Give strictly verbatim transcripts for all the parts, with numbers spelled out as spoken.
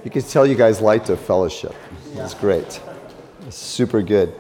You can tell you guys like to fellowship. It's great. It's super good.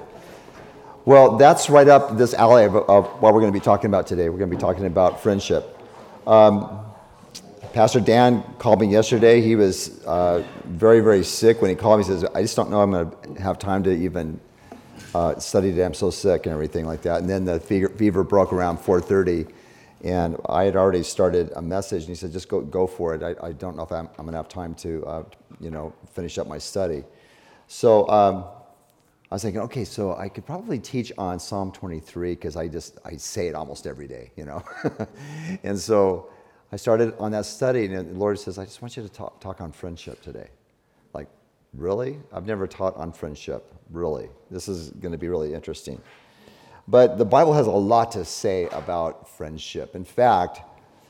Well, that's right up this alley of, of what we're going to be talking about today. We're going to be talking about friendship. Um, Pastor Dan called me yesterday. He was uh, very, very sick. When he called me, he says, I just don't know I'm going to have time to even uh, study today. I'm so sick and everything like that. And then the fever, fever broke around four thirty. And I had already started a message, and he said, just go go for it. I, I don't know if I'm, I'm going to have time to, uh, you know, finish up my study. So um, I was thinking, okay, so I could probably teach on Psalm twenty-three, because I just, I say it almost every day, you know. And so I started on that study, and the Lord says, I just want you to talk, talk on friendship today. Like, really? I've never taught on friendship, really. This is going to be really interesting. But the Bible has a lot to say about friendship. In fact,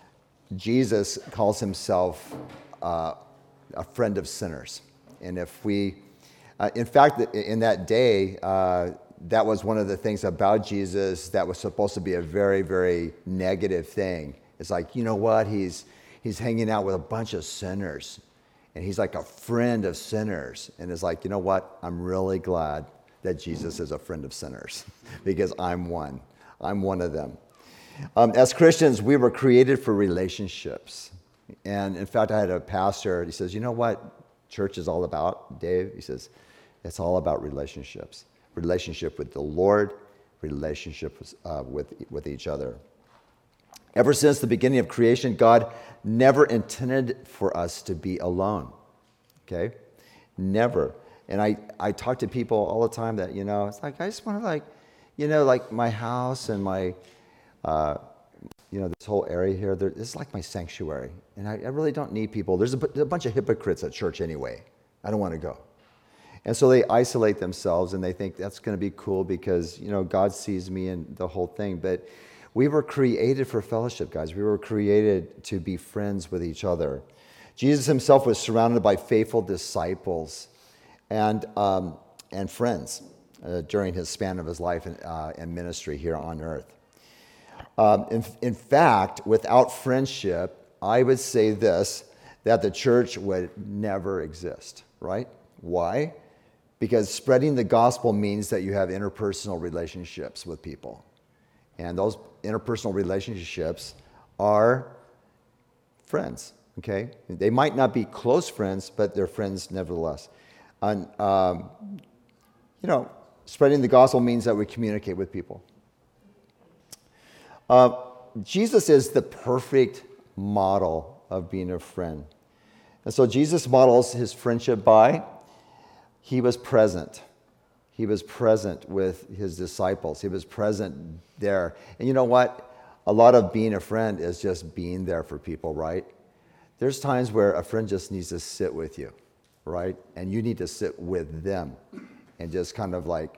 Jesus calls himself uh, a friend of sinners. And if we, uh, in fact, in that day, uh, that was one of the things about Jesus that was supposed to be a very, very negative thing. It's like, you know what, he's he's hanging out with a bunch of sinners. And he's like a friend of sinners. And it's like, you know what, I'm really glad that Jesus is a friend of sinners, because I'm one. I'm one of them. Um, as Christians, we were created for relationships. And in fact, I had a pastor, he says, you know what church is all about, Dave? He says, it's all about relationships. Relationship with the Lord, relationship with, uh, with, with each other. Ever since the beginning of creation, God never intended for us to be alone, okay? Never. And I, I talk to people all the time that, you know, it's like, I just want to like, you know, like my house and my, uh, you know, this whole area here, there, this is like my sanctuary. And I, I really don't need people. There's a, a bunch of hypocrites at church anyway. I don't want to go. And so they isolate themselves, and they think that's going to be cool because, you know, God sees me and the whole thing. But we were created for fellowship, guys. We were created to be friends with each other. Jesus himself was surrounded by faithful disciples and um, and friends uh, during his span of his life and, uh, and ministry here on earth. Um, in, in fact, without friendship, I would say this, that the church would never exist, right? Why? Because spreading the gospel means that you have interpersonal relationships with people. And those interpersonal relationships are friends, okay? They might not be close friends, but they're friends nevertheless. And, um, you know, spreading the gospel means that we communicate with people. Uh, Jesus is the perfect model of being a friend. And so Jesus models his friendship by, he was present. He was present with his disciples. He was present there. And you know what? A lot of being a friend is just being there for people, right? There's times where a friend just needs to sit with you, right? And you need to sit with them and just kind of like,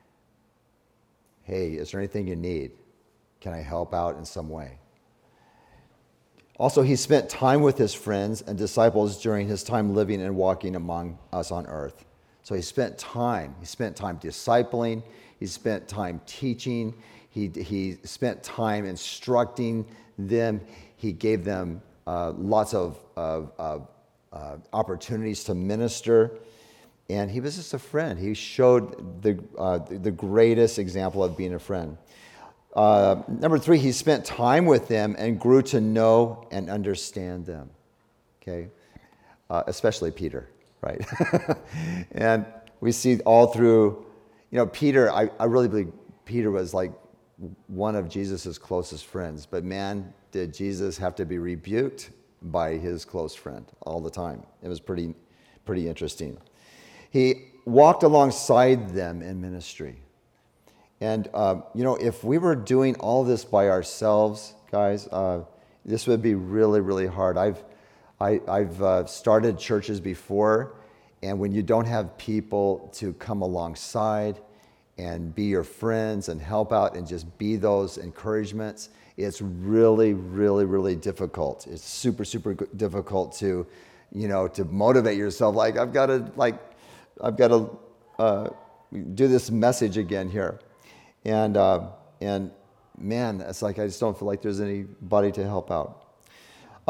hey, is there anything you need? Can I help out in some way? Also, he spent time with his friends and disciples during his time living and walking among us on earth. So he spent time. He spent time discipling. He spent time teaching. He, he spent time instructing them. He gave them uh, lots of, of, of uh, opportunities to minister. And he was just a friend. He showed the, uh, the greatest example of being a friend. Uh, number three, he spent time with them and grew to know and understand them. Okay? Uh, especially Peter, right? And we see all through, you know, Peter, I, I really believe Peter was like one of Jesus's closest friends. But man, did Jesus have to be rebuked by his close friend all the time. It was pretty, pretty interesting. He walked alongside them in ministry. And, uh, you know, if we were doing all this by ourselves, guys, uh, this would be really, really hard. I've, I, I've uh, started churches before, and when you don't have people to come alongside and be your friends and help out and just be those encouragements, it's really, really, really difficult. It's super, super difficult to, you know, to motivate yourself. Like, I've got to, like, I've got to uh, do this message again here. And, uh, and man, it's like I just don't feel like there's anybody to help out.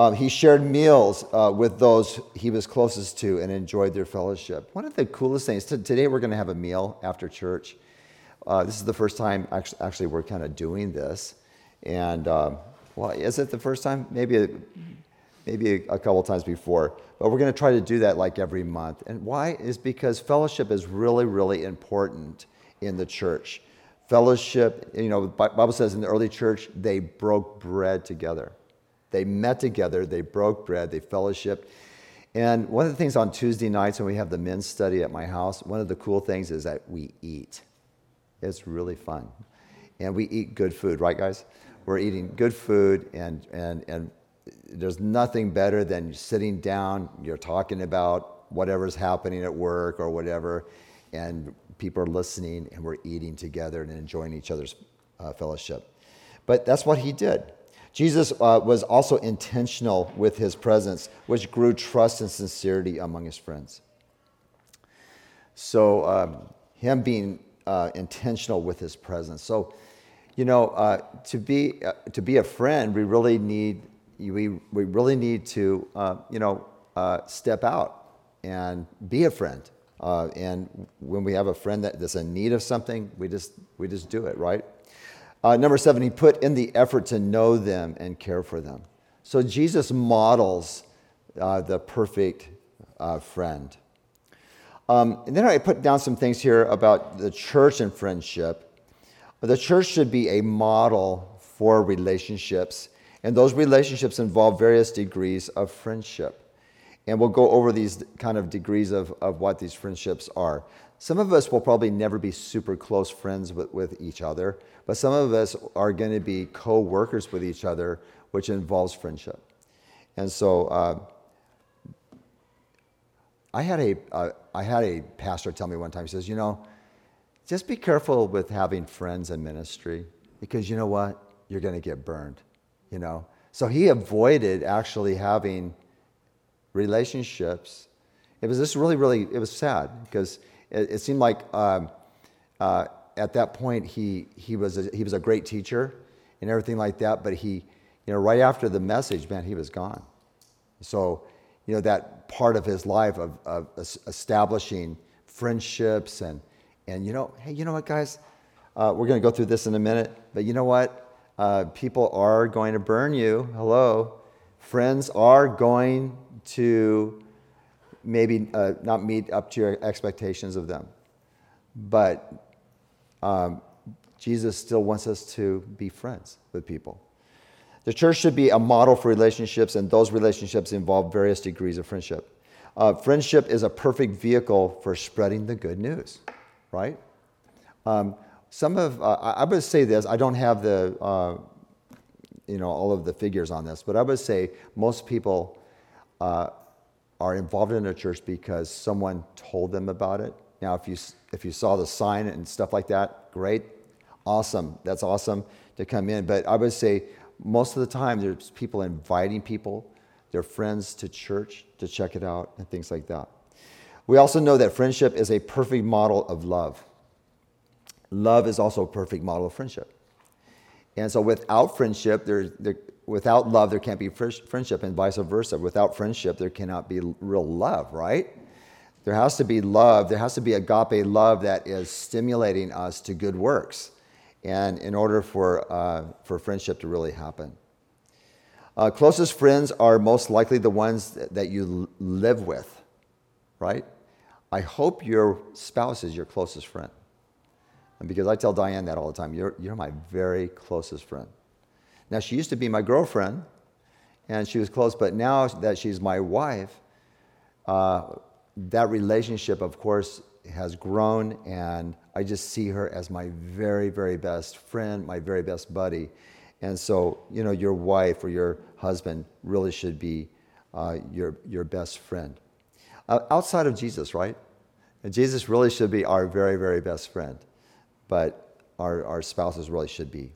Um, he shared meals uh, with those he was closest to and enjoyed their fellowship. One of the coolest things, t- today we're going to have a meal after church. Uh, this is the first time, actually, actually we're kind of doing this. And, um, well, is it the first time? Maybe a, maybe a, a couple times before. But we're going to try to do that like every month. And why? Is because fellowship is really, really important in the church. Fellowship, you know, the Bible says in the early church, they broke bread together. They met together, they broke bread, they fellowshiped. And one of the things on Tuesday nights when we have the men's study at my house, one of the cool things is that we eat. It's really fun. And we eat good food, right, guys? We're eating good food, and and and there's nothing better than sitting down, you're talking about whatever's happening at work or whatever, and people are listening, and we're eating together and enjoying each other's uh, fellowship. But that's what he did. Jesus uh, was also intentional with his presence, which grew trust and sincerity among his friends. So um, him being uh, intentional with his presence. So, you know, uh, to be uh, to be a friend, we really need we we really need to uh, you know uh, step out and be a friend. Uh, and when we have a friend that, that's in need of something, we just we just do it, right? Uh, number seven, he put in the effort to know them and care for them. So Jesus models uh, the perfect uh, friend. Um, and then I put down some things here about the church and friendship. The church should be a model for relationships, and those relationships involve various degrees of friendship. And we'll go over these kind of degrees of, of what these friendships are. Some of us will probably never be super close friends with, with each other, but some of us are going to be co-workers with each other, which involves friendship. And so uh, I had a uh, I had a pastor tell me one time, he says, you know, just be careful with having friends in ministry, because you know what? You're going to get burned, you know. So he avoided actually having relationships. It was just really, really, it was sad, because it, it seemed like um, uh, at that point he he was a, he was a great teacher and everything like that, but he, you know, right after the message, man, he was gone. So, you know, that part of his life of, of establishing friendships and and you know, hey, you know what, guys, uh, we're going to go through this in a minute, but you know what? Uh, people are going to burn you. Hello, friends are going to maybe uh, not meet up to your expectations of them. But um, Jesus still wants us to be friends with people. The church should be a model for relationships, and those relationships involve various degrees of friendship. Uh, friendship is a perfect vehicle for spreading the good news, right? Um, some of, uh, I would say this, I don't have the, uh, you know, all of the figures on this, but I would say most people uh, are involved in a church because someone told them about it. Now, if you if you saw the sign and stuff like that, great, awesome, that's awesome to come in. But I would say most of the time there's people inviting people, their friends to church to check it out and things like that. We also know that friendship is a perfect model of love. Love is also a perfect model of friendship. And so without friendship, there, there, without love, there can't be friendship, and vice versa. Without friendship, there cannot be real love, right? There has to be love. There has to be agape love that is stimulating us to good works, and in order for, uh, for friendship to really happen. Uh, closest friends are most likely the ones that, that you live with, right? I hope your spouse is your closest friend. And because I tell Diane that all the time, you're, you're my very closest friend. Now, she used to be my girlfriend, and she was close, but now that she's my wife, uh, that relationship, of course, has grown, and I just see her as my very, very best friend, my very best buddy. And so, you know, your wife or your husband really should be uh, your, your best friend. Uh, outside of Jesus, right? And Jesus really should be our very, very best friend. But our, our spouses really should be.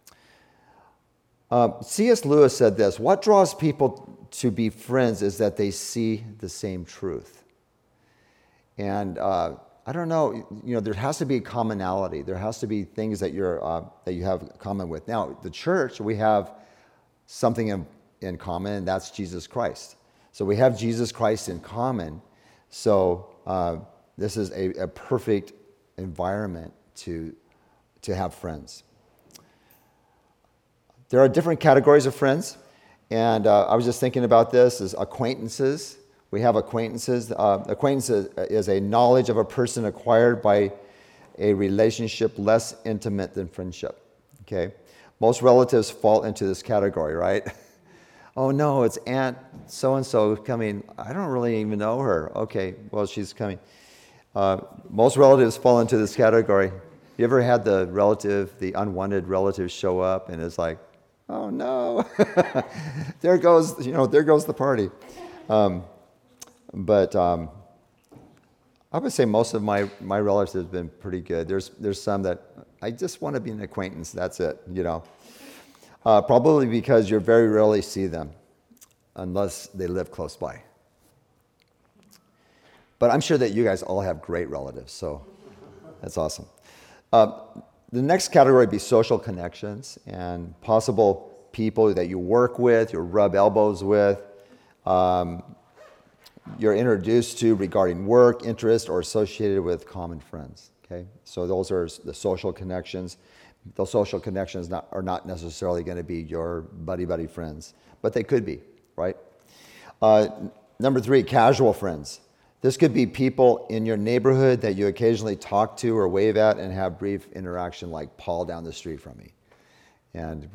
Um, C S Lewis said this: what draws people to be friends is that they see the same truth. And uh, I don't know, you know, there has to be a commonality. There has to be things that you're uh, that you have common with. Now, the church, we have something in, in common, and that's Jesus Christ. So we have Jesus Christ in common. So uh, this is a, a perfect environment to, to have friends. There are different categories of friends, and uh, I was just thinking about this as acquaintances. We have acquaintances. Uh, acquaintances is a knowledge of a person acquired by a relationship less intimate than friendship. Okay, most relatives fall into this category, right? Oh no, it's Aunt so-and-so coming. I don't really even know her. Okay, well, she's coming. Uh, most relatives fall into this category. You ever had the relative, the unwanted relative show up and it's like, oh no, there goes, you know, there goes the party. Um, but um, I would say most of my, my relatives have been pretty good. There's, there's some that I just want to be an acquaintance. That's it, you know. Uh, probably because you very rarely see them unless they live close by. But I'm sure that you guys all have great relatives, so that's awesome. Uh, the next category would be social connections and possible people that you work with, you rub elbows with, um, you're introduced to regarding work, interest, or associated with common friends. Okay, so those are the social connections. Those social connections not, are not necessarily going to be your buddy-buddy friends, but they could be, right? Uh, number three, casual friends. This could be people in your neighborhood that you occasionally talk to or wave at and have brief interaction, like Paul down the street from me. And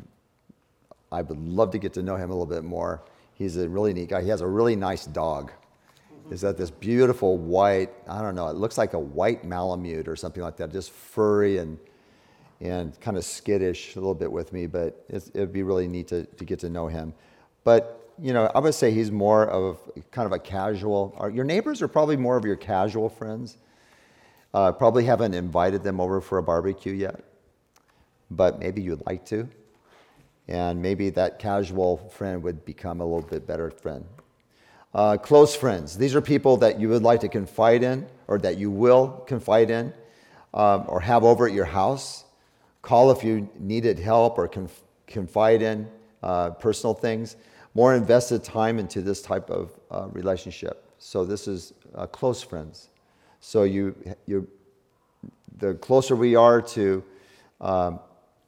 I would love to get to know him a little bit more. He's a really neat guy. He has a really nice dog. Is that this beautiful white, I don't know, it looks like a white Malamute or something like that, just furry and and kind of skittish a little bit with me, but it's, it'd be really neat to, to get to know him. But, you know, I would say he's more of kind of a casual, or your neighbors are probably more of your casual friends. Uh, probably haven't invited them over for a barbecue yet, but maybe you'd like to. And maybe that casual friend would become a little bit better friend. Uh, close friends. These are people that you would like to confide in, or that you will confide in, um, or have over at your house. Call if you needed help or conf- confide in uh, personal things. More invested time into this type of uh, relationship. So this is uh, close friends. So you, you, the closer we are to um,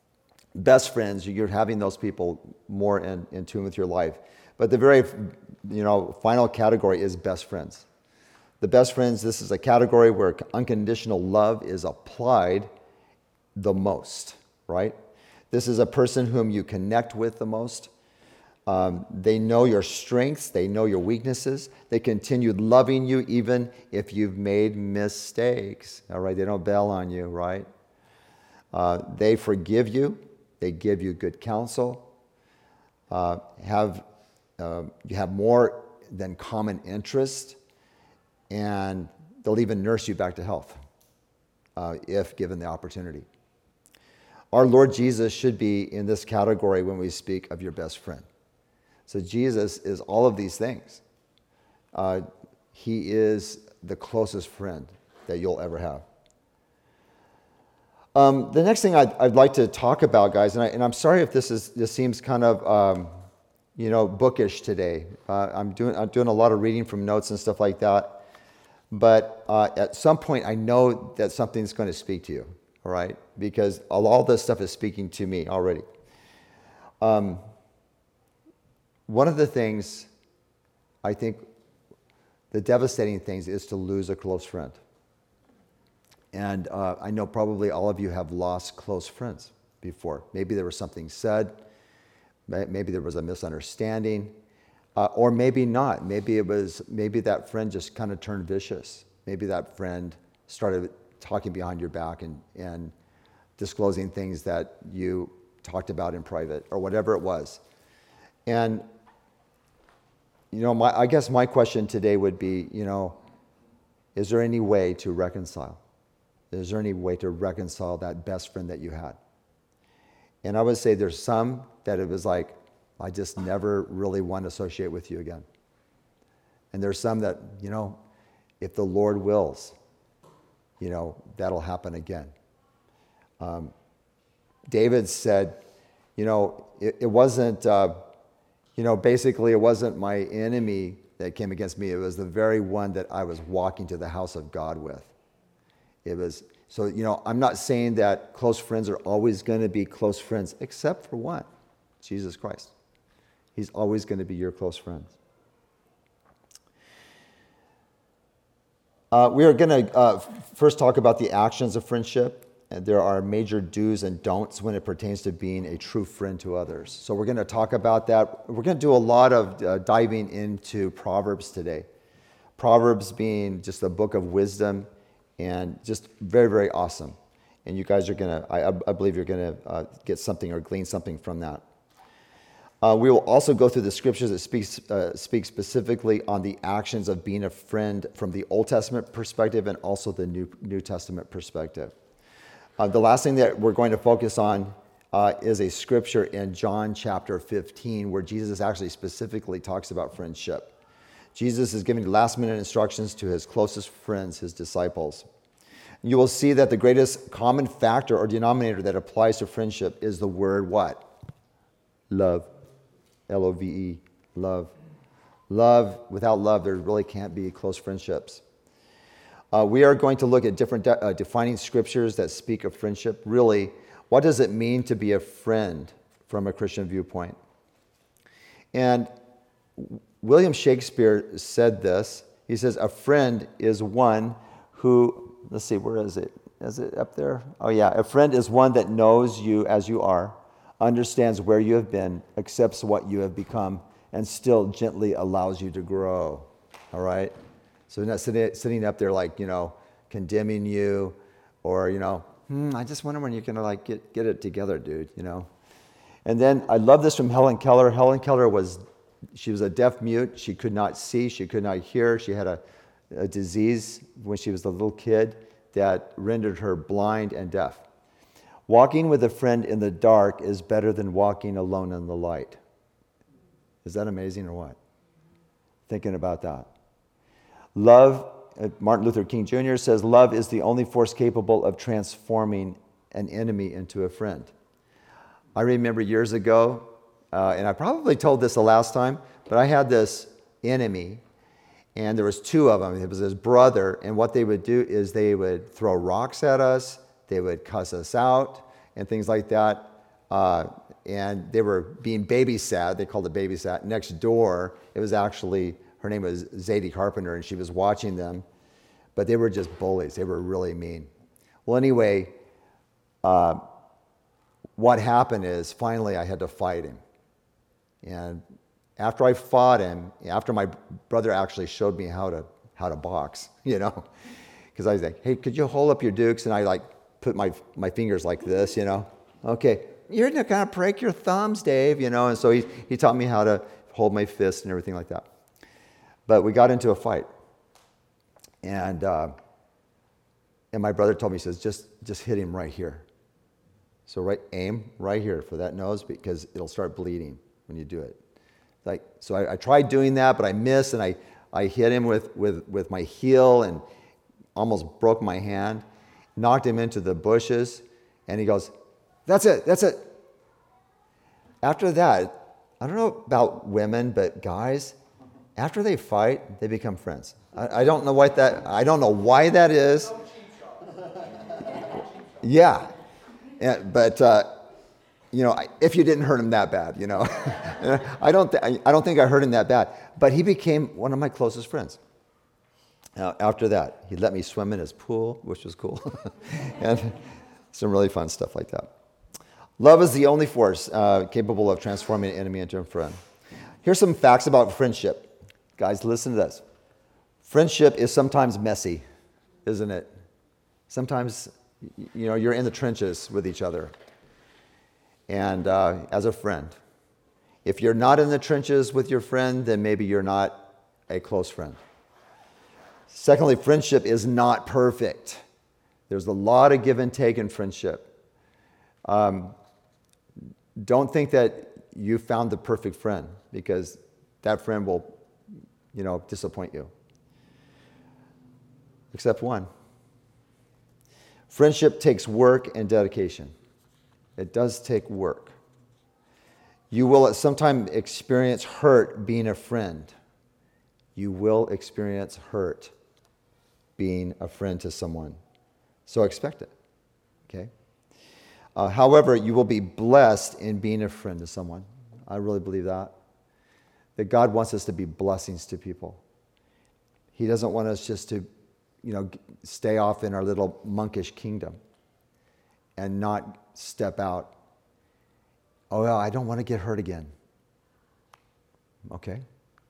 best friends, you're having those people more in, in tune with your life. But the very, you know, final category is best friends. The best friends, this is a category where unconditional love is applied the most, right? This is a person whom you connect with the most. Um, they know your strengths. They know your weaknesses. They continue loving you even if you've made mistakes, all right? They don't bail on you, right? Uh, they forgive you. They give you good counsel. Uh, have uh, you have more than common interest, and they'll even nurse you back to health uh, if given the opportunity. Our Lord Jesus should be in this category when we speak of your best friend. So Jesus is all of these things. Uh, he is the closest friend that you'll ever have. Um, the next thing I'd, I'd like to talk about, guys, and, I, and I'm sorry if this is this seems kind of um, you know bookish today. Uh, I'm doing I'm doing a lot of reading from notes and stuff like that. But uh, at some point, I know that something's going to speak to you. All right, because all this stuff is speaking to me already. Um, one of the things, I think, the devastating things is to lose a close friend. And uh, I know probably all of you have lost close friends before. Maybe there was something said, maybe there was a misunderstanding, uh, or maybe not. Maybe it was, maybe that friend just kind of turned vicious. Maybe that friend started talking behind your back and, and disclosing things that you talked about in private or whatever it was. And, you know, my, I guess my question today would be, you know, is there any way to reconcile? Is there any way to reconcile that best friend that you had? And I would say there's some that it was like, I just never really want to associate with you again. And there's some that, you know, if the Lord wills, you know, that'll happen again. Um, David said, you know, it, it wasn't, uh, You know, basically, it wasn't my enemy that came against me. It was the very one that I was walking to the house of God with. It was, so, you know, I'm not saying that close friends are always going to be close friends, except for one, Jesus Christ. He's always going to be your close friend. Uh, we are going to uh, first talk about the actions of friendship. And there are major do's and don'ts when it pertains to being a true friend to others. So we're going to talk about that. We're going to do a lot of uh, diving into Proverbs today. Proverbs being just a book of wisdom and just very, very awesome. And you guys are going to, I, I believe you're going to uh, get something or glean something from that. Uh, we will also go through the scriptures that speak, uh, speak specifically on the actions of being a friend from the Old Testament perspective and also the New, New Testament perspective. Uh, the last thing that we're going to focus on uh, is a scripture in John chapter fifteen where Jesus actually specifically talks about friendship. Jesus is giving last minute instructions to his closest friends, his disciples. You will see that the greatest common factor or denominator that applies to friendship is the word what? Love. L O V E, love. Love, without love, there really can't be close friendships. Uh, we are going to look at different de- uh, defining scriptures that speak of friendship. Really, what does it mean to be a friend from a Christian viewpoint? And William Shakespeare said this. He says, a friend is one who, let's see, where is it? Is it up there? Oh yeah, a friend is one that knows you as you are, understands where you have been, accepts what you have become, and still gently allows you to grow. All right? So not sitting, sitting up there like, you know, condemning you or, you know, hmm, I just wonder when you're going to like get, get it together, dude, you know. And then I love this from Helen Keller. Helen Keller was, she was a deaf mute. She could not see. She could not hear. She had a, a disease when she was a little kid that rendered her blind and deaf. Walking with a friend in the dark is better than walking alone in the light. Is that amazing or what? Thinking about that. Love, Martin Luther King Junior says, love is the only force capable of transforming an enemy into a friend. I remember years ago, uh, and I probably told this the last time, but I had this enemy, and there was two of them. It was his brother, and what they would do is they would throw rocks at us, they would cuss us out, and things like that. Uh, and they were being babysat. They called it babysat. Next door, it was actually, her name was Zadie Carpenter, and she was watching them. But they were just bullies. They were really mean. Well, anyway, uh, what happened is finally I had to fight him. And after I fought him, after my brother actually showed me how to how to box, you know, because I was like, hey, could you hold up your dukes? And I like put my my fingers like this, you know. Okay, you're not gonna break your thumbs, Dave, you know. And so he he taught me how to hold my fist and everything like that. But we got into a fight, and uh, and my brother told me, he says, just just hit him right here. So right, aim right here for that nose because it'll start bleeding when you do it. Like so, I, I tried doing that, but I missed, and I I hit him with with with my heel and almost broke my hand. Knocked him into the bushes, and he goes, that's it, that's it. After that, I don't know about women, but guys, after they fight, they become friends. I, I don't know what that, I don't know why that is. Yeah, yeah but, uh, you know, if you didn't hurt him that bad, you know. I don't, th- I don't think I hurt him that bad, but he became one of my closest friends. Uh, after that, he let me swim in his pool, which was cool. And some really fun stuff like that. Love is the only force uh, capable of transforming an enemy into a friend. Here's some facts about friendship. Guys, listen to this. Friendship is sometimes messy, isn't it? Sometimes, you know, you're in the trenches with each other. And uh, as a friend, if you're not in the trenches with your friend, then maybe you're not a close friend. Secondly, friendship is not perfect. There's a lot of give and take in friendship. Um, don't think that you found the perfect friend, because that friend will, you know, disappoint you. Except one. Friendship takes work and dedication. It does take work. You will at some time experience hurt being a friend. You will experience hurt being a friend to someone. So expect it, okay? Uh, however, you will be blessed in being a friend to someone. I really believe that. That God wants us to be blessings to people. He doesn't want us just to, you know, stay off in our little monkish kingdom and not step out. Oh, well, I don't want to get hurt again. Okay.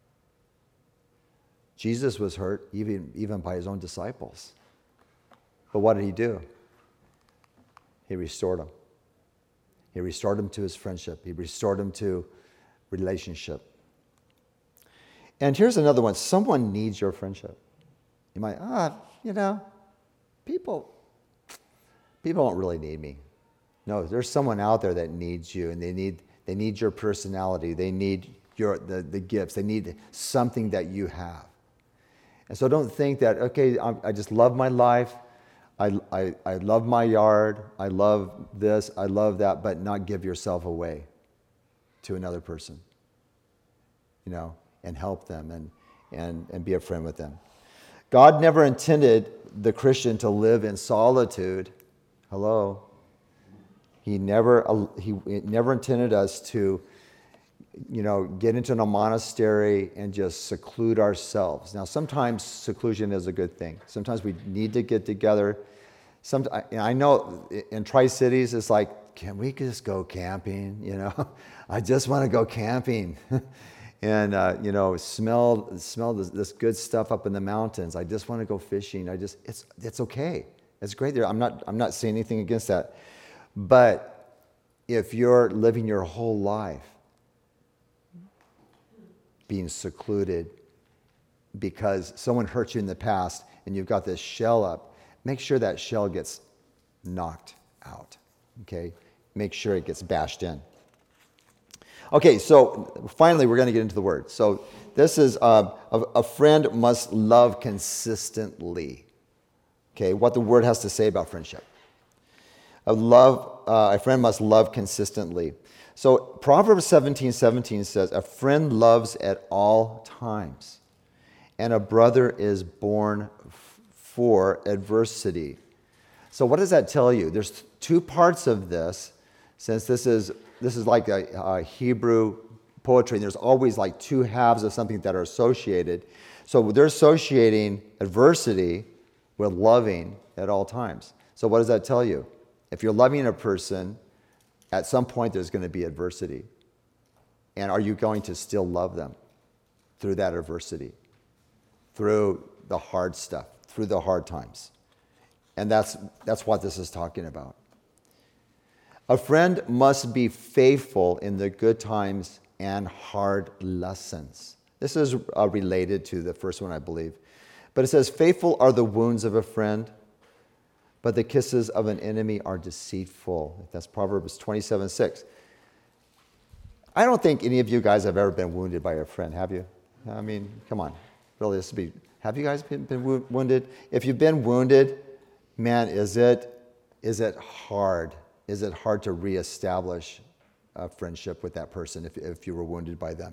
Jesus was hurt even, even by his own disciples. But what did he do? He restored them. He restored them to his friendship. He restored them to relationship. And here's another one. Someone needs your friendship. You might, ah, you know, people, people don't really need me. No, there's someone out there that needs you, and they need they need your personality. They need your the, the gifts. They need something that you have. And so don't think that, okay, I, I just love my life. I, I, I love my yard. I love this. I love that, but not give yourself away to another person, you know, and help them and, and, and be a friend with them. God never intended the Christian to live in solitude. Hello. He never, he never intended us to, you know, get into a monastery and just seclude ourselves. Now, sometimes seclusion is a good thing. Sometimes we need to get together. Some, I know in Tri-Cities, it's like, can we just go camping? You know, I just want to go camping. and, uh, you know, smell smell this, this good stuff up in the mountains. I just want to go fishing. I just, it's it's okay. It's great there. I'm not, I'm not saying anything against that. But if you're living your whole life being secluded because someone hurt you in the past and you've got this shell up, make sure that shell gets knocked out, okay? Make sure it gets bashed in. Okay, so finally we're going to get into the word. So this is uh, a, a friend must love consistently. Okay, what the word has to say about friendship. A love, uh, a friend must love consistently. So Proverbs seventeen seventeen says, a friend loves at all times, and a brother is born f- for adversity. So what does that tell you? There's two parts of this, since this is this is like a, a Hebrew poetry, and there's always like two halves of something that are associated. So they're associating adversity with loving at all times. So what does that tell you? If you're loving a person, at some point there's going to be adversity. And are you going to still love them through that adversity? Through the hard stuff, through the hard times. And that's that's what this is talking about. A friend must be faithful in the good times and hard lessons. This is uh, related to the first one, I believe. But it says, faithful are the wounds of a friend, but the kisses of an enemy are deceitful. That's Proverbs twenty-seven six. I don't think any of you guys have ever been wounded by a friend, have you? I mean, come on. Really, this would be, have you guys been, been wounded? If you've been wounded, man, is it is it hard? Is it hard to reestablish a friendship with that person if, if you were wounded by them?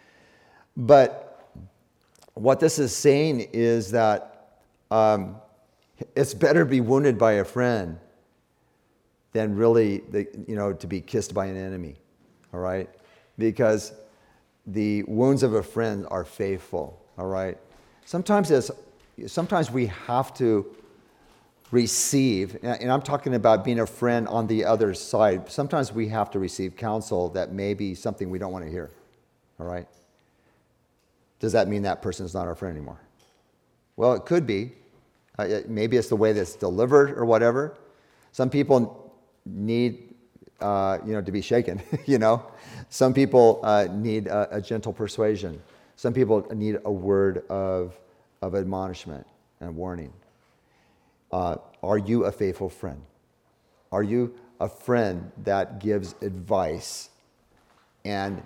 But what this is saying is that um, it's better to be wounded by a friend than really, the, you know, to be kissed by an enemy, all right? Because the wounds of a friend are faithful, all right? Sometimes it's, sometimes we have to receive, and I'm talking about being a friend on the other side. Sometimes we have to receive counsel that may be something we don't want to hear, all right? Does that mean that person's not our friend anymore? Well, it could be. Uh, it, maybe it's the way that's delivered or whatever. Some people need, uh, you know, to be shaken, you know. Some people uh, need a, a gentle persuasion. Some people need a word of, of admonishment and warning. Uh, are you a faithful friend? Are you a friend that gives advice and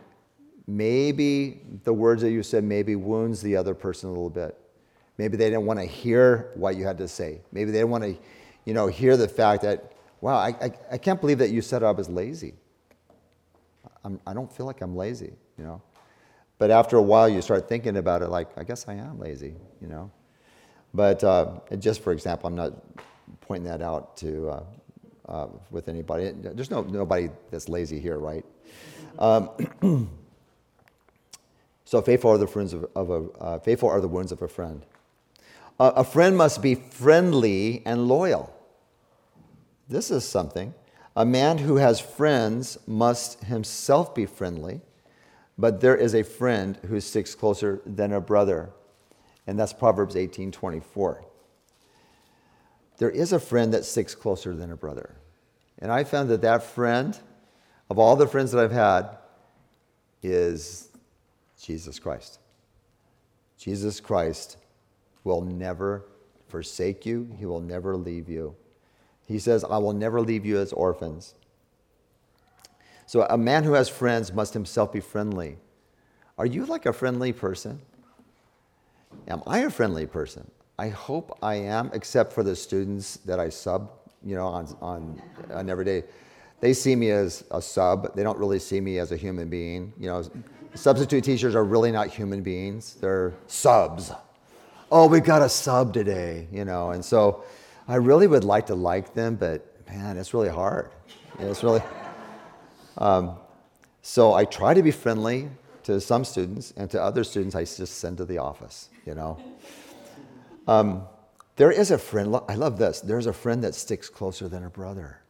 maybe the words that you said maybe wounds the other person a little bit? Maybe they didn't want to hear what you had to say. Maybe they didn't want to, you know, hear the fact that, wow, I, I, I can't believe that you said I was lazy. I'm, I don't feel like I'm lazy, you know. But after a while, you start thinking about it like, I guess I am lazy, you know. But uh, just for example, I'm not pointing that out to uh, uh, with anybody. There's no nobody that's lazy here, right? Um, so faithful are the friends of, of a uh, faithful are the wounds of a friend. Uh, a friend must be friendly and loyal. This is something. A man who has friends must himself be friendly, but there is a friend who sticks closer than a brother. And that's Proverbs eighteen twenty-four. There is a friend that sticks closer than a brother. And I found that that friend, of all the friends that I've had, is Jesus Christ. Jesus Christ will never forsake you. He will never leave you. He says, I will never leave you as orphans. So a man who has friends must himself be friendly. Are you like a friendly person? Am I a friendly person? I hope I am, except for the students that I sub, you know, on, on, on every day. They see me as a sub. They don't really see me as a human being. You know, substitute teachers are really not human beings. They're subs. Oh, we got a sub today, you know. And so I really would like to like them, but man, it's really hard. It's really... Um, so I try to be friendly to some students, and to other students I just send to the office, you know. Um, there is a friend, I love this, there's a friend that sticks closer than a brother.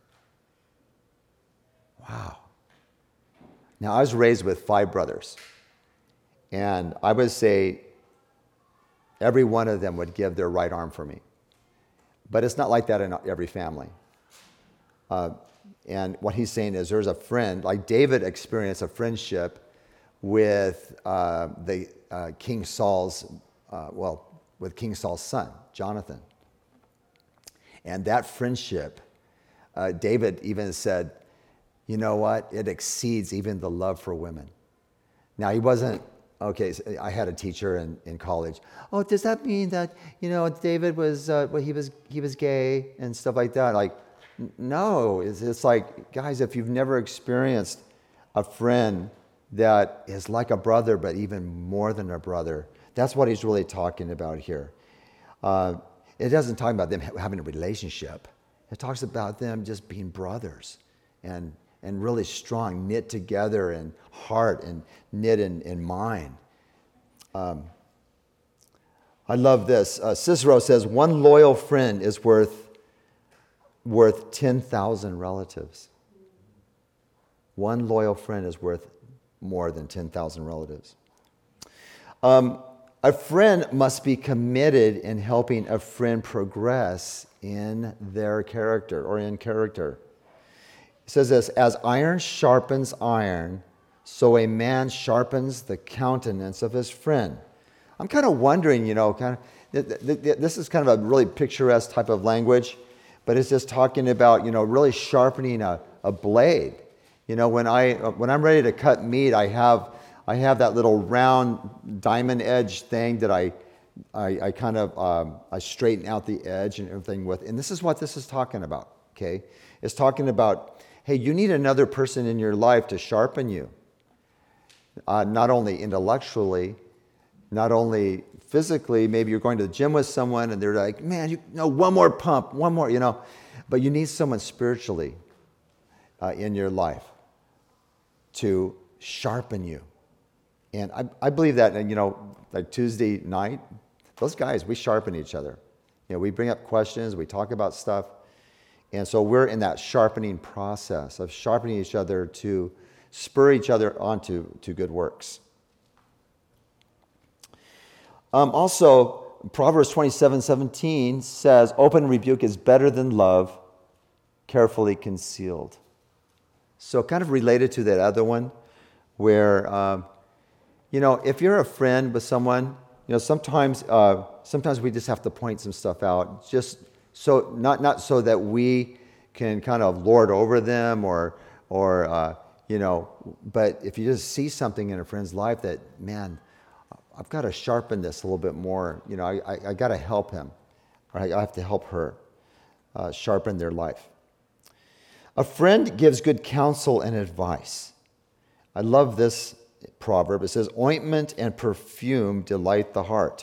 Wow. Now, I was raised with five brothers, and I would say every one of them would give their right arm for me. But it's not like that in every family. Uh, and what he's saying is there's a friend, like David experienced a friendship with uh, the uh, King Saul's, uh, well, with King Saul's son, Jonathan. And that friendship, uh, David even said, you know what? It exceeds even the love for women. Now, he wasn't, okay, so I had a teacher in, in college. Oh, does that mean that, you know, David was, uh, well, he was, he was gay and stuff like that? Like, n- no, it's, it's like, guys, if you've never experienced a friend that is like a brother, but even more than a brother, that's what he's really talking about here. Uh, it doesn't talk about them having a relationship. It talks about them just being brothers and and really strong, knit together in heart and knit in, in mind. Um, I love this. Uh, Cicero says, one loyal friend is worth, worth ten thousand relatives. One loyal friend is worth more than ten thousand relatives. Um, a friend must be committed in helping a friend progress in their character or in character. It says this, as iron sharpens iron, so a man sharpens the countenance of his friend. I'm kind of wondering, you know, kind of, th- th- th- this is kind of a really picturesque type of language, but it's just talking about, you know, really sharpening a, a blade. You know, when I when I'm ready to cut meat, I have I have that little round diamond edge thing that I I, I kind of um, I straighten out the edge and everything with, and this is what this is talking about. Okay, it's talking about, hey, you need another person in your life to sharpen you, uh, not only intellectually, not only physically. Maybe you're going to the gym with someone and they're like, man, you know, one more pump, one more, you know, but you need someone spiritually uh, in your life to sharpen you. And I, I believe that, and you know, like Tuesday night, those guys, we sharpen each other. You know, we bring up questions, we talk about stuff. And so we're in that sharpening process of sharpening each other to spur each other onto to good works. Um, also, Proverbs twenty-seven seventeen says, open rebuke is better than love, carefully concealed. So kind of related to that other one, where, um, you know, if you're a friend with someone, you know, sometimes uh, sometimes we just have to point some stuff out, just so not not so that we can kind of lord over them or or uh, you know, but if you just see something in a friend's life that, man, I've got to sharpen this a little bit more. You know, I I, I got to help him, or I have to help her uh, sharpen their life. A friend gives good counsel and advice. I love this proverb. It says, ointment and perfume delight the heart.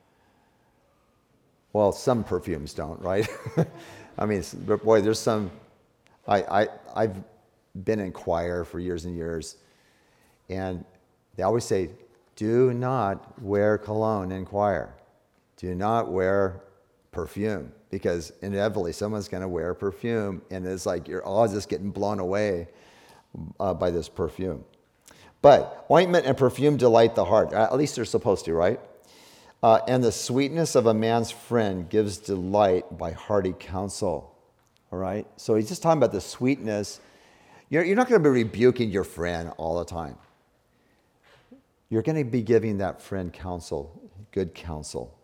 Well, some perfumes don't, right? I mean, boy, there's some, I, I, I've been in choir for years and years, and they always say, do not wear cologne in choir. Do not wear perfume, because inevitably someone's going to wear perfume, and it's like you're all just getting blown away uh, by this perfume. But ointment and perfume delight the heart. At least they're supposed to, right? Uh, and the sweetness of a man's friend gives delight by hearty counsel. All right? So he's just talking about the sweetness. You're, you're not going to be rebuking your friend all the time. You're going to be giving that friend counsel, good counsel.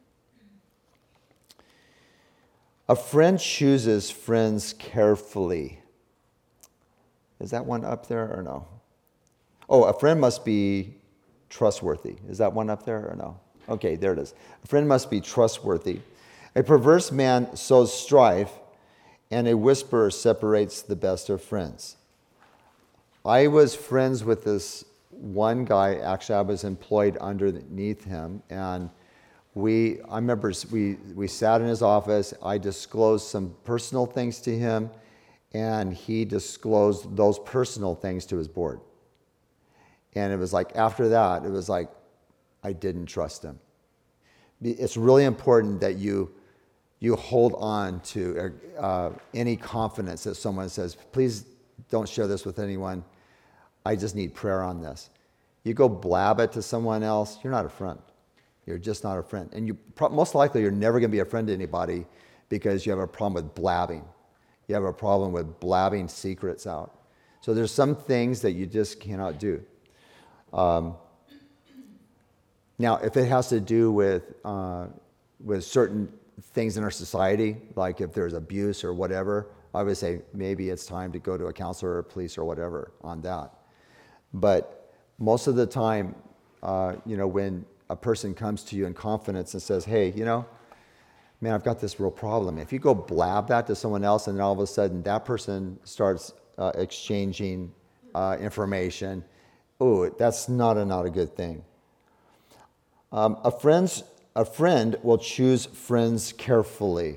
A friend chooses friends carefully. Is that one up there or no? Oh, a friend must be trustworthy. Is that one up there or no? Okay, there it is. A friend must be trustworthy. A perverse man sows strife, and a whisperer separates the best of friends. I was friends with this one guy. Actually, I was employed underneath him, and we, I remember we, we sat in his office. I disclosed some personal things to him, and he disclosed those personal things to his board. And it was like, after that, it was like, I didn't trust him. It's really important that you you hold on to uh, any confidence that someone says, please don't share this with anyone. I just need prayer on this. You go blab it to someone else, you're not a friend. You're just not a friend. And you most likely you're never going to be a friend to anybody because you have a problem with blabbing. You have a problem with blabbing secrets out. So there's some things that you just cannot do. Um, Now, if it has to do with uh, with certain things in our society, like if there's abuse or whatever, I would say maybe it's time to go to a counselor or police or whatever on that. But most of the time, uh, you know, when a person comes to you in confidence and says, hey, you know, man, I've got this real problem. If you go blab that to someone else and then all of a sudden that person starts uh, exchanging uh, information, oh, that's not a, not a good thing. Um, a, friend's, a friend will choose friends carefully.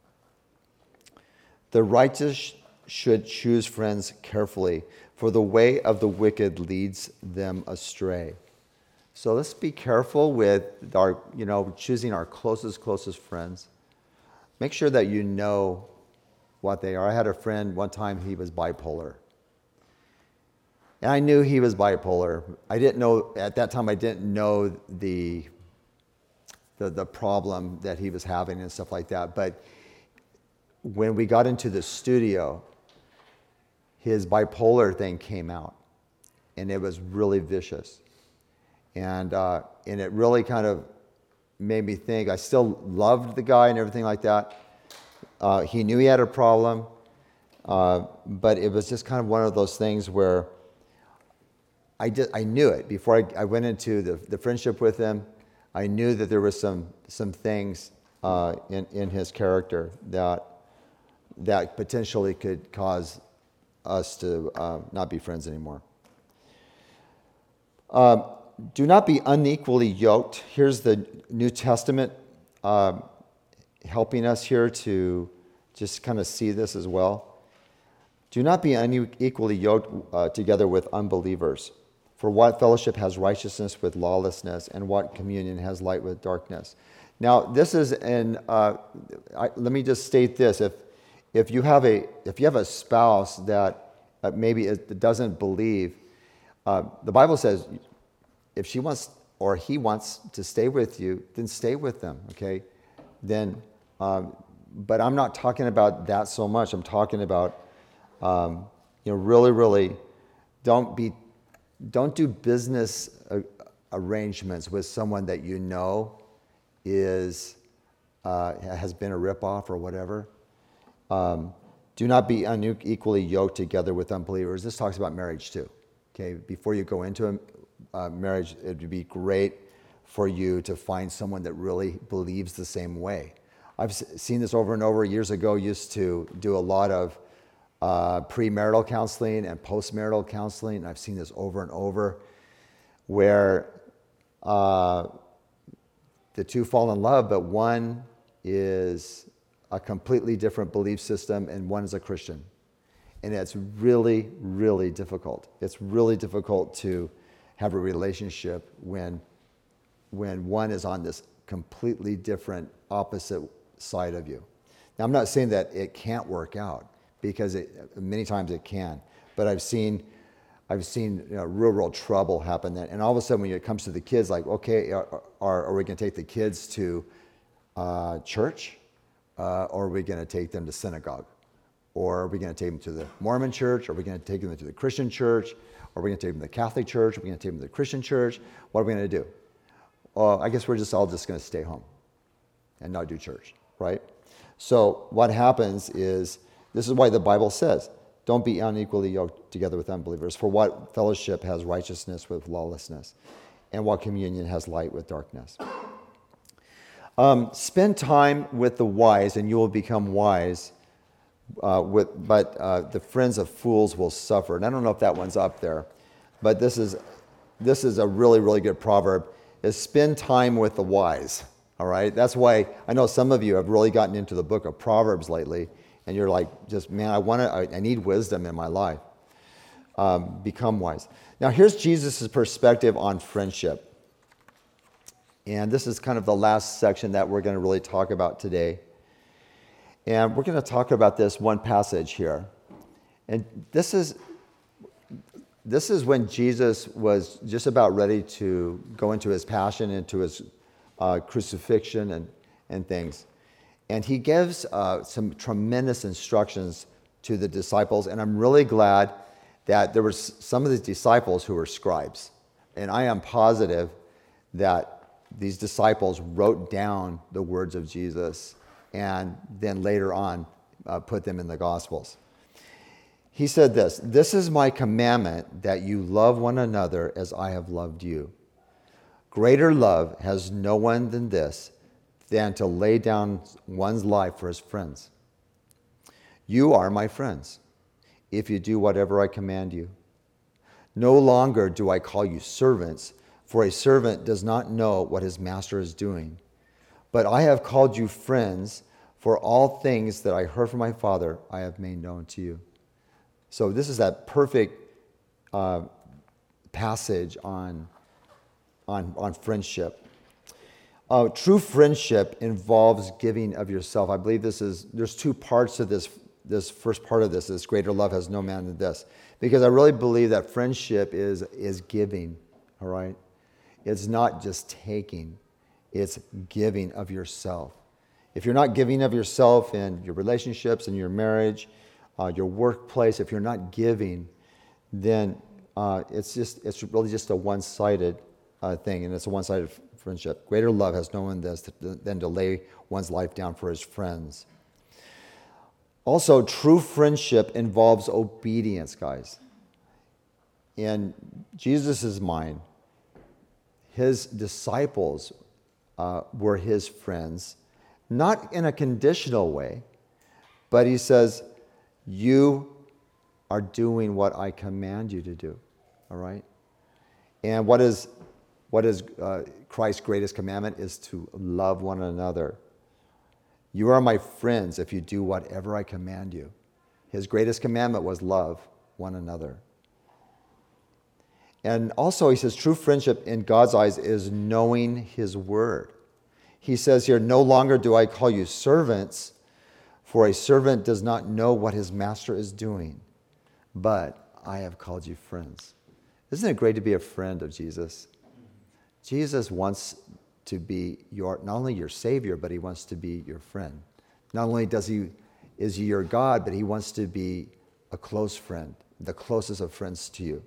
The righteous should choose friends carefully, for the way of the wicked leads them astray. So let's be careful with our, you know, choosing our closest, closest friends. Make sure that you know what they are. I had a friend one time, he was bipolar. And I knew he was bipolar. I didn't know, at that time, I didn't know the, the, the problem that he was having and stuff like that. But when we got into the studio, his bipolar thing came out. And it was really vicious. And, uh, and it really kind of made me think. I still loved the guy and everything like that. Uh, he knew he had a problem. Uh, but it was just kind of one of those things where I, did, I knew it before I, I went into the, the friendship with him. I knew that there were some some things uh, in in his character that that potentially could cause us to uh, not be friends anymore. Uh, do not be unequally yoked. Here's the New Testament uh, helping us here to just kind of see this as well. Do not be unequally yoked uh, together with unbelievers. For what fellowship has righteousness with lawlessness, and what communion has light with darkness? Now, this is an. Uh, I, let me just state this: if if you have a if you have a spouse that uh, maybe it doesn't believe, uh, the Bible says, if she wants or he wants to stay with you, then stay with them. Okay, then. Um, but I'm not talking about that so much. I'm talking about, um, you know, really, really, don't be. Don't do business uh, arrangements with someone that you know is uh, has been a ripoff or whatever. Um, do not be unequally yoked together with unbelievers. This talks about marriage too. Okay, before you go into a uh, marriage, it would be great for you to find someone that really believes the same way. I've seen this over and over. Years ago, used to do a lot of uh, premarital counseling and postmarital counseling. And I've seen this over and over, where uh, the two fall in love, but one is a completely different belief system and one is a Christian. And it's really, really difficult. It's really difficult to have a relationship when, when one is on this completely different opposite side of you. Now, I'm not saying that it can't work out, because it, many times it can. But I've seen, I've seen you know, real, real trouble happen then. And all of a sudden, when it comes to the kids, like, okay, are, are, are we going to take the kids to uh, church, uh, or are we going to take them to synagogue? Or are we going to take them to the Mormon church? Are we going to take them to the Christian church? Are we going to take them to the Catholic church? Are we going to take them to the Christian church? What are we going to do? Uh, I guess we're just all just going to stay home and not do church, right? So what happens is, this is why the Bible says, don't be unequally yoked together with unbelievers. For what fellowship has righteousness with lawlessness? And what communion has light with darkness? Um, spend time with the wise and you will become wise. Uh, with, but uh, the friends of fools will suffer. And I don't know if that one's up there, but this is this is a really, really good proverb, is spend time with the wise, all right? That's why I know some of you have really gotten into the book of Proverbs lately, and you're like, just, man, I want to, I, I need wisdom in my life. Um, become wise. Now, here's Jesus' perspective on friendship. And this is kind of the last section that we're going to really talk about today. And we're going to talk about this one passage here. And this is this is when Jesus was just about ready to go into his passion, into his uh, crucifixion and, and things. And he gives uh, some tremendous instructions to the disciples. And I'm really glad that there were some of these disciples who were scribes. And I am positive that these disciples wrote down the words of Jesus and then later on uh, put them in the Gospels. He said this, "This is my commandment, that you love one another as I have loved you. Greater love has no one than this, than to lay down one's life for his friends. You are my friends, if you do whatever I command you. No longer do I call you servants, for a servant does not know what his master is doing. But I have called you friends, for all things that I heard from my Father I have made known to you." So this is that perfect uh, passage on, on, on friendship. Uh, true friendship involves giving of yourself. I believe this is, there's two parts to this, this first part of this, this greater love has no man than this. Because I really believe that friendship is, is giving, all right? It's not just taking. It's giving of yourself. If you're not giving of yourself in your relationships, in your marriage, uh, your workplace, if you're not giving, then uh, it's just it's really just a one-sided uh, thing, and it's a one-sided f- friendship. Greater love has no one this than to lay one's life down for his friends. Also, true friendship involves obedience, guys. In Jesus' mind, his disciples Uh, were his friends, not in a conditional way, but he says, you are doing what I command you to do, all right? And what is what is uh, Christ's greatest commandment is to love one another. You are my friends if you do whatever I command you. His greatest commandment was love one another. And also, he says, true friendship in God's eyes is knowing his word. He says here, no longer do I call you servants, for a servant does not know what his master is doing, but I have called you friends. Isn't it great to be a friend of Jesus? Jesus wants to be your, not only your Savior, but he wants to be your friend. Not only does he, is he your God, but he wants to be a close friend, the closest of friends to you.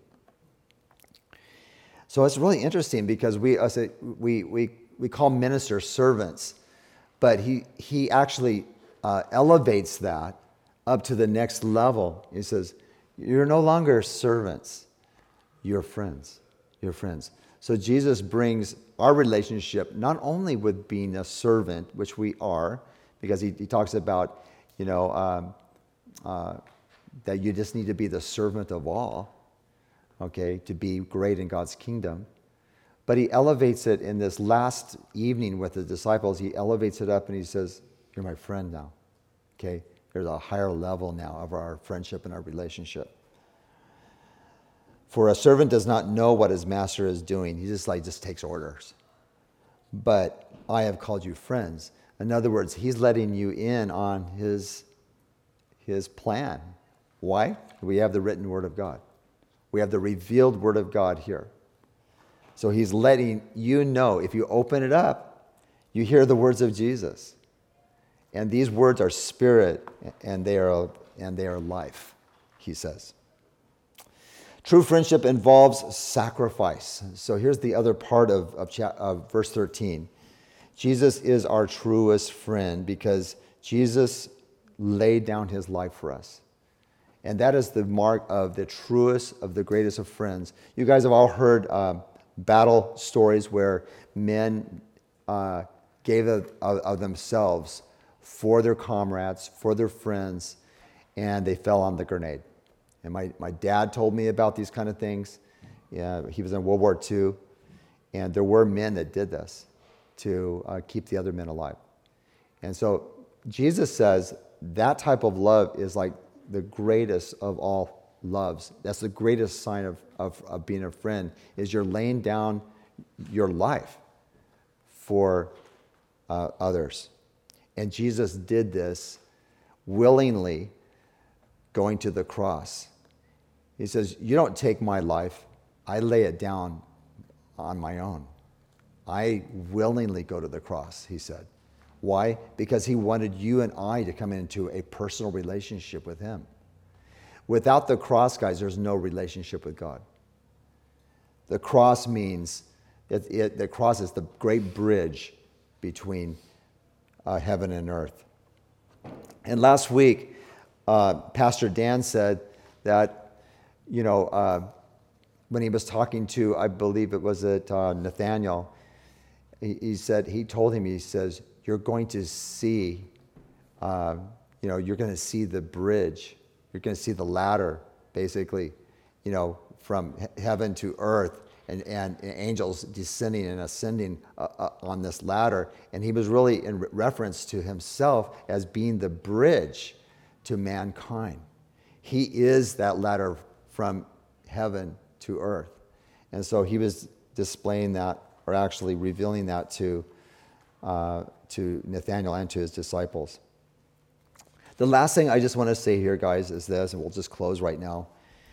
So it's really interesting because we uh, we we we call ministers servants, but he he actually uh, elevates that up to the next level. He says, "You're no longer servants; you're friends. You're friends." So Jesus brings our relationship not only with being a servant, which we are, because he, he talks about, you know, um, uh, that you just need to be the servant of all, okay, to be great in God's kingdom. But he elevates it in this last evening with the disciples. He elevates it up and he says, you're my friend now, okay? There's a higher level now of our friendship and our relationship. For a servant does not know what his master is doing. He just like just takes orders. But I have called you friends. In other words, he's letting you in on his, his plan. Why? We have the written word of God. We have the revealed word of God here. So he's letting you know, if you open it up, you hear the words of Jesus. And these words are spirit and they are, and they are life, he says. True friendship involves sacrifice. So here's the other part of, of, cha- of verse thirteen. Jesus is our truest friend because Jesus laid down his life for us. And that is the mark of the truest, of the greatest of friends. You guys have all heard um, battle stories where men uh, gave of, of, of themselves for their comrades, for their friends, and they fell on the grenade. And my, my dad told me about these kind of things. Yeah, he was in World War Two, and there were men that did this to uh, keep the other men alive. And so Jesus says that type of love is like the greatest of all loves. That's the greatest sign of, of, of being a friend, is you're laying down your life for uh, others. And Jesus did this willingly, going to the cross. He says, you don't take my life. I lay it down on my own. I willingly go to the cross, he said. Why? Because he wanted you and I to come into a personal relationship with him. Without the cross, guys, there's no relationship with God. The cross means, it, it, the cross is the great bridge between uh, heaven and earth. And last week, uh, Pastor Dan said that, you know, uh, when he was talking to, I believe it was at uh, Nathaniel, he, he said, he told him, he says, you're going to see, uh, you know, you're going to see the bridge. You're going to see the ladder, basically, you know, from he- heaven to earth, and, and, and angels descending and ascending uh, uh, on this ladder. And he was really in re- reference to himself as being the bridge to mankind. He is that ladder from heaven to earth. And so he was displaying that, or actually revealing that to uh, to Nathaniel and to his disciples. The last thing I just want to say here, guys, is this, and we'll just close right now.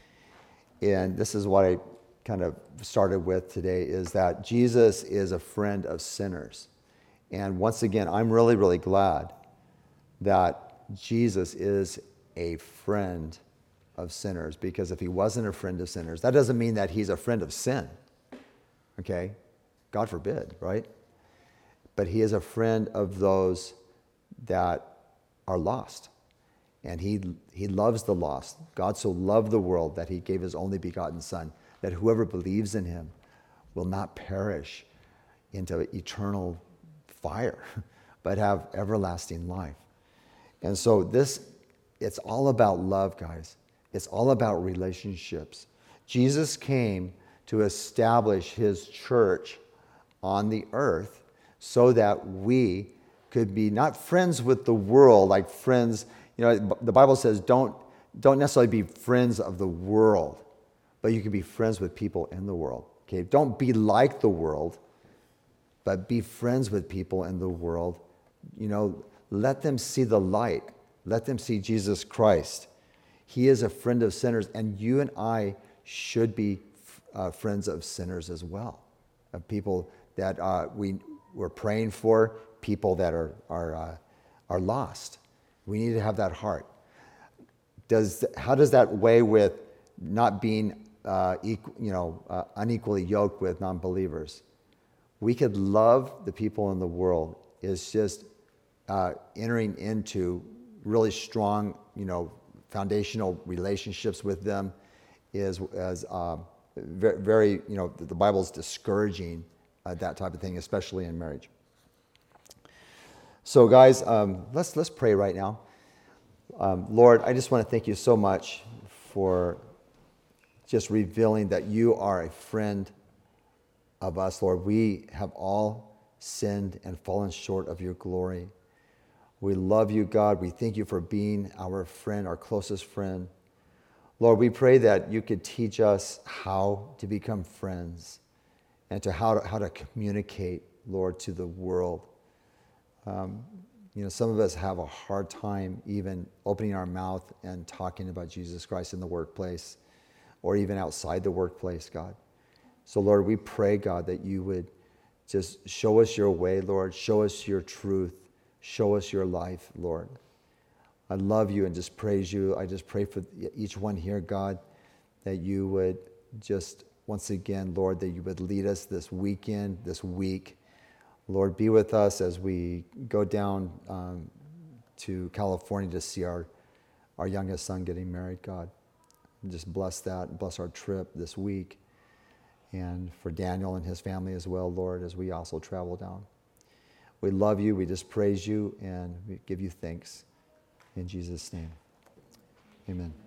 And this is what I kind of started with today, is that Jesus is a friend of sinners. And once again, I'm really, really glad that Jesus is a friend of sinners, because if he wasn't a friend of sinners, that doesn't mean that he's a friend of sin. Okay? God forbid, right? But he is a friend of those that are lost. And he he loves the lost. God so loved the world that he gave his only begotten Son, that whoever believes in him will not perish into eternal fire, but have everlasting life. And so this, it's all about love, guys. It's all about relationships. Jesus came to establish his church on the earth so that we could be not friends with the world, like friends, you know, the Bible says don't, don't necessarily be friends of the world, but you can be friends with people in the world. Okay, don't be like the world, but be friends with people in the world. You know, let them see the light. Let them see Jesus Christ. He is a friend of sinners, and you and I should be uh, friends of sinners as well, of people that uh, we, we're praying for, people that are, are, uh, are lost. We need to have that heart. Does, how does that weigh with not being uh, equal, you know, uh, unequally yoked with non-believers? We could love the people in the world. It's just uh, entering into really strong, you know, foundational relationships with them is as uh, very, very, you know, the Bible's discouraging uh, that type of thing, especially in marriage. So, guys, um, let's let's pray right now. Um, Lord, I just want to thank you so much for just revealing that you are a friend of us, Lord. We have all sinned and fallen short of your glory. We love you, God. We thank you for being our friend, our closest friend. Lord, we pray that you could teach us how to become friends and to how to, how to communicate, Lord, to the world. Um, you know, some of us have a hard time even opening our mouth and talking about Jesus Christ in the workplace or even outside the workplace, God. So, Lord, we pray, God, that you would just show us your way, Lord. Show us your truth. Show us your life, Lord. I love you and just praise you. I just pray for each one here, God, that you would just, once again, Lord, that you would lead us this weekend, this week. Lord, be with us as we go down um, to California to see our, our youngest son getting married, God. And just bless that and bless our trip this week. And for Daniel and his family as well, Lord, as we also travel down. We love you. We just praise you and we give you thanks. In Jesus' name, amen.